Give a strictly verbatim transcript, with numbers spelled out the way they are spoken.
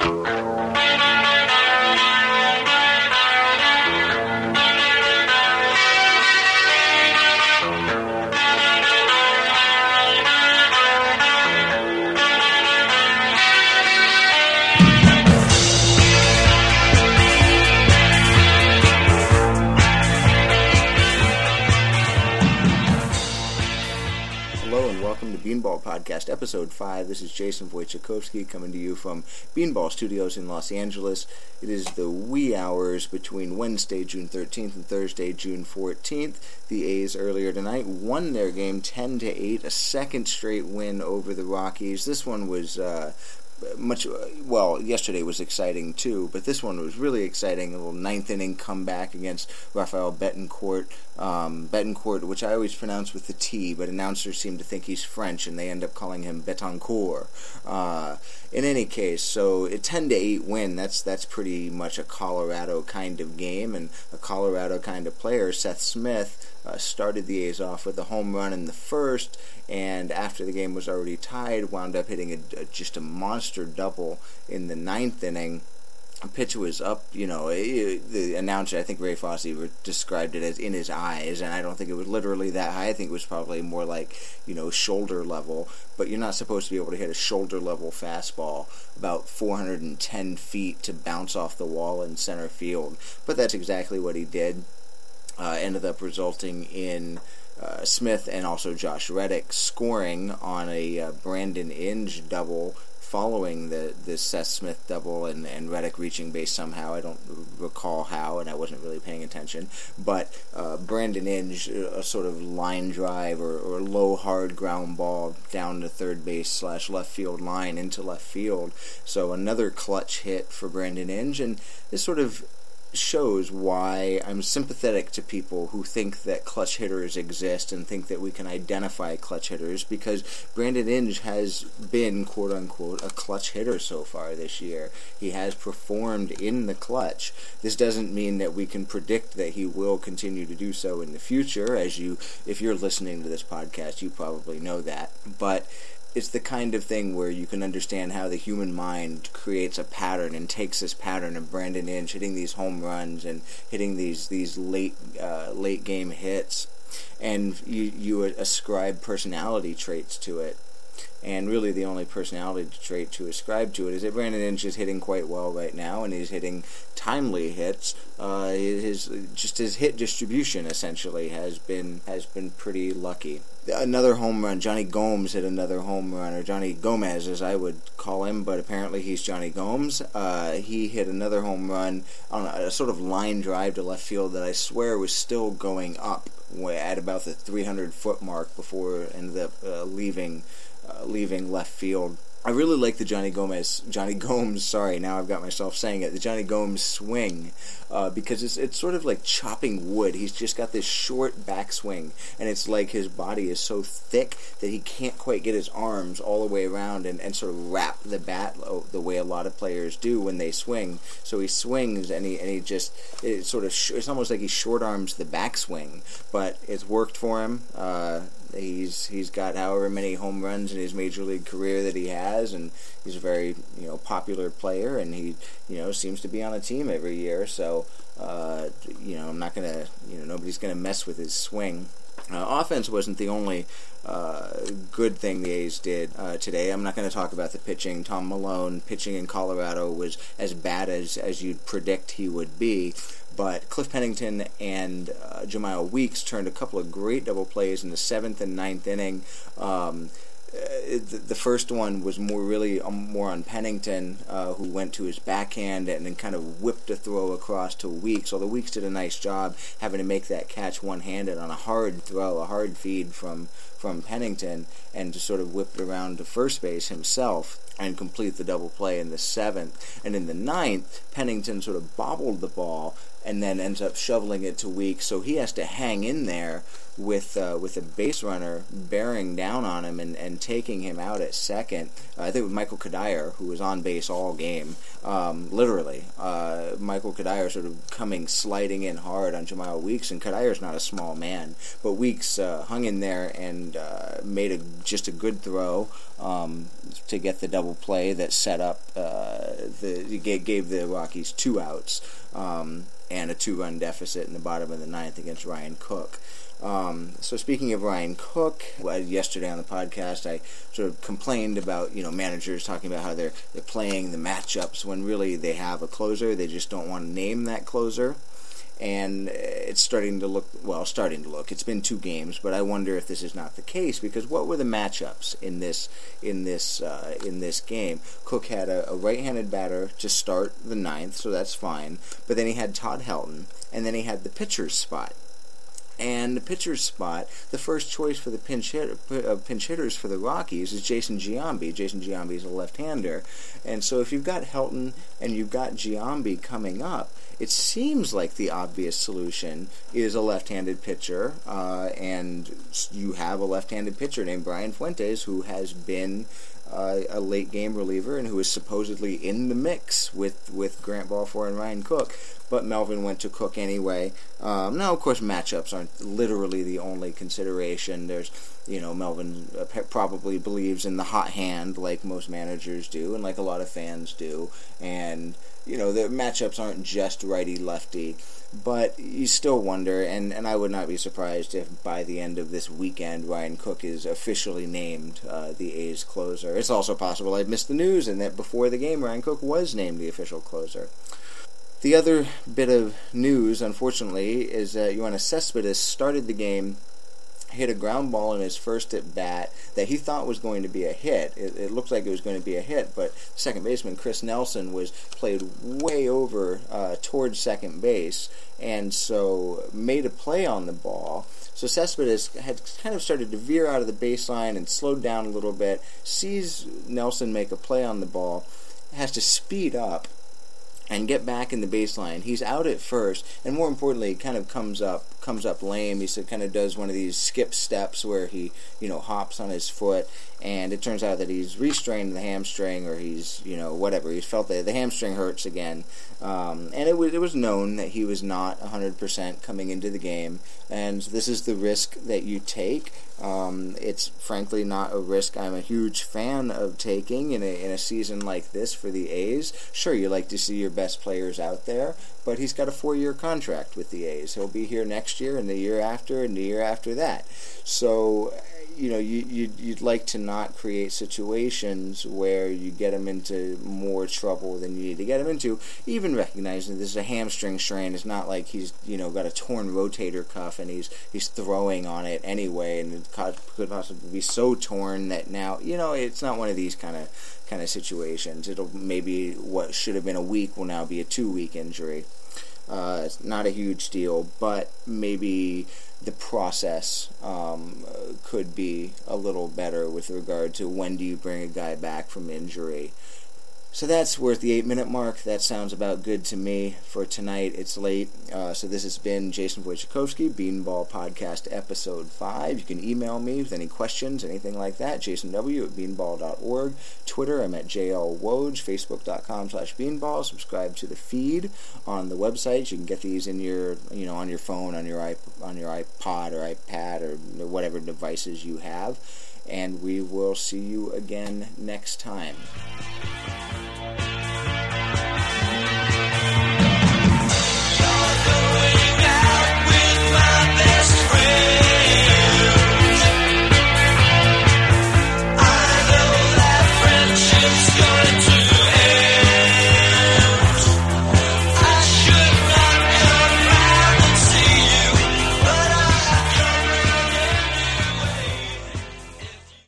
Beanball Podcast, Episode five. This is Jason Wojciechowski coming to you from Beanball Studios in Los Angeles. It is the wee hours between Wednesday, June thirteenth and Thursday, June fourteenth. The A's earlier tonight won their game ten to eight, a second straight win over the Rockies. This one was uh, much, well, yesterday was exciting too, but this one was really exciting. A little ninth inning comeback against Rafael Betancourt. Um, Betancourt, which I always pronounce with the T, but announcers seem to think he's French, and they end up calling him Betancourt. Uh, in any case, so a ten to eight win, that's that's pretty much a Colorado kind of game, and a Colorado kind of player. Seth Smith uh, started the A's off with a home run in the first, and after the game was already tied, wound up hitting a, a, just a monster double in the ninth inning. The pitch was up, you know, it, the announcer, I think Ray Fosse described it as in his eyes, and I don't think it was literally that high. I think it was probably more like, you know, shoulder level, but you're not supposed to be able to hit a shoulder level fastball about four hundred ten feet to bounce off the wall in center field, but that's exactly what he did. Uh, ended up resulting in uh, Smith and also Josh Reddick scoring on a uh, Brandon Inge double following the, the Seth Smith double, and, and Reddick reaching base somehow. I don't recall how, and I wasn't really paying attention. But uh, Brandon Inge, a sort of line drive or, or low hard ground ball down the third base slash left field line into left field. So another clutch hit for Brandon Inge, and this sort of shows why I'm sympathetic to people who think that clutch hitters exist and think that we can identify clutch hitters, because Brandon Inge has been, quote-unquote, a clutch hitter so far this year. He has performed in the clutch. This doesn't mean that we can predict that he will continue to do so in the future, as you, if you're listening to this podcast, you probably know that, but it's the kind of thing where you can understand how the human mind creates a pattern and takes this pattern of Brandon Inge hitting these home runs and hitting these these late uh, late game hits, and you you ascribe personality traits to it. And really the only personality trait to ascribe to it is that Brandon Inge is hitting quite well right now, and he's hitting timely hits. Uh, his just his hit distribution essentially has been has been pretty lucky. Another home run. Johnny Gomes hit another home run, or Johnny Gomez as I would call him, but apparently he's Johnny Gomes. Uh, he hit another home run on a, a sort of line drive to left field that I swear was still going up at about the three hundred foot mark before it ended up uh, leaving uh, leaving left field. I really like the Johnny Gomez, Johnny Gomes, sorry, now I've got myself saying it, the Johnny Gomes swing, uh, because it's it's sort of like chopping wood. He's just got this short backswing, and it's like his body is so thick that he can't quite get his arms all the way around and, and sort of wrap the bat the way a lot of players do when they swing. So he swings, and he and he just, it sort of, sh- it's almost like he short arms the backswing, but it's worked for him. Uh, He's he's got however many home runs in his major league career that he has, and he's a very you know popular player, and he you know seems to be on a team every year. So uh, you know I'm not gonna you know nobody's gonna mess with his swing. Uh, offense wasn't the only uh, good thing the A's did uh, today. I'm not going to talk about the pitching. Tom Malone pitching in Colorado was as bad as as you'd predict he would be. But Cliff Pennington and uh, Jemile Weeks turned a couple of great double plays in the seventh and ninth inning. Um, uh, the, the first one was more really um, more on Pennington, uh, who went to his backhand and then kind of whipped a throw across to Weeks. Although Weeks did a nice job having to make that catch one-handed on a hard throw, a hard feed from from Pennington, and to sort of whip it around to first base himself and complete the double play in the seventh. And in the ninth, Pennington sort of bobbled the ball and then ends up shoveling it to Weeks, so he has to hang in there with uh, with a base runner bearing down on him and, and taking him out at second. Uh, I think it was Michael Kadire, who was on base all game, um, literally. Uh, Michael Kadire sort of coming, sliding in hard on Jemile Weeks, and Kadire's not a small man, but Weeks uh, hung in there and uh, made a, just a good throw um, to get the double play that set up uh, gave the gave the Rockies two outs um, and a two-run deficit in the bottom of the ninth against Ryan Cook. Um, so speaking of Ryan Cook, well, yesterday on the podcast, I sort of complained about, you know, managers talking about how they're they're playing the matchups when really they have a closer. They just don't want to name that closer. And it's starting to look, well, starting to look. It's been two games, but I wonder if this is not the case, because what were the matchups in this in this uh, in this game? Cook had a, a right-handed batter to start the ninth, so that's fine. But then he had Todd Helton, and then he had the pitcher's spot. And the pitcher's spot, the first choice for the pinch hit, uh, pinch hitters for the Rockies is Jason Giambi. Jason Giambi is a left-hander. And so if you've got Helton and you've got Giambi coming up, it seems like the obvious solution is a left-handed pitcher, uh, and you have a left-handed pitcher named Brian Fuentes, who has been uh, a late-game reliever and who is supposedly in the mix with, with Grant Balfour and Ryan Cook. But Melvin went to Cook anyway. Um, now, of course, matchups aren't literally the only consideration. There's, you know, Melvin probably believes in the hot hand like most managers do and like a lot of fans do. And, you know, the matchups aren't just righty-lefty. But you still wonder, and, and I would not be surprised if by the end of this weekend Ryan Cook is officially named uh, the A's closer. It's also possible I missed the news and that before the game Ryan Cook was named the official closer. The other bit of news, unfortunately, is that Yoenis Cespedes started the game, hit a ground ball in his first at bat that he thought was going to be a hit. It, it looked like it was going to be a hit, but second baseman Chris Nelson was played way over uh, towards second base, and so made a play on the ball. So Cespedes had kind of started to veer out of the baseline and slowed down a little bit, sees Nelson make a play on the ball, has to speed up and get back in the baseline. He's out at first, and more importantly, kind of comes up comes up lame. He kind of does one of these skip steps where he, you know, hops on his foot, and it turns out that he's restrained the hamstring, or he's, you know, whatever. He's felt that the hamstring hurts again, um, and it was it was known that he was not one hundred percent coming into the game, and this is the risk that you take. Um, it's frankly not a risk I'm a huge fan of taking in a in a season like this for the A's. Sure, you like to see your best players out there, but he's got a four-year contract with the A's. He'll be here next year, and the year after, and the year after that. So, you know, you, you'd, you'd like to not create situations where you get him into more trouble than you need to get him into, even recognizing this is a hamstring strain. It's not like he's, you know, got a torn rotator cuff and he's he's throwing on it anyway, and it could possibly be so torn that now, you know, it's not one of these kind of kind of situations. It'll maybe what should have been a week will now be a two-week injury. Uh, it's not a huge deal, but maybe the process um, could be a little better with regard to when do you bring a guy back from injury. So that's worth the eight-minute mark. That sounds about good to me for tonight. It's late. Uh, so this has been Jason Wojciechowski, Beanball Podcast, Episode five. You can email me with any questions, anything like that, jason w at beanball dot org. Twitter, I'm at j l woj. Facebook.com slash beanball. Subscribe to the feed on the website. You can get these in your, you know, on your phone, on your iP- on your iPod or iPad or whatever devices you have. And we will see you again next time.